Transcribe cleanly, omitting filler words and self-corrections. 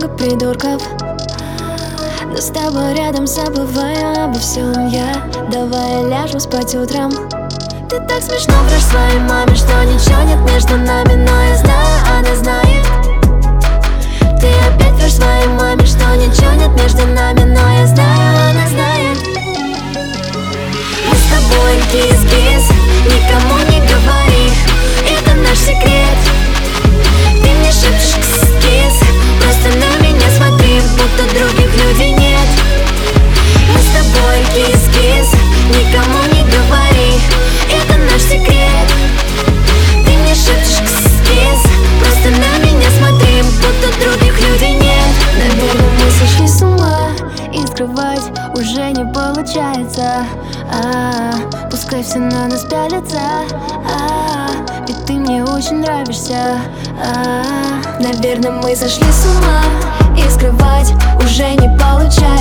много придурков, но с тобой рядом забываю обо всем я. Давай ляжем спать утром. Ты так смешно врешь своей маме, что ничего нет между нами, но я знаю, она знает. Ты опять врешь своей маме, что ничего нет между нами, но я знаю, она знает. Мы с тобой кис-кис, никому не говори, это наш секрет. Ты мне шепчешь кис-кис, просто на меня смотри, будто других людей нет. Мы с тобой кис-кис, никому не говори, это наш секрет. Ты мне шепчешь кис-кис, просто на меня смотри, будто других людей нет. Наверное, мы сошли с ума, и скрывать уже не получается. Пускай все на нас пялятся, ведь ты мне очень нравишься. Наверное, мы сошли с ума, и скрывать уже не получается.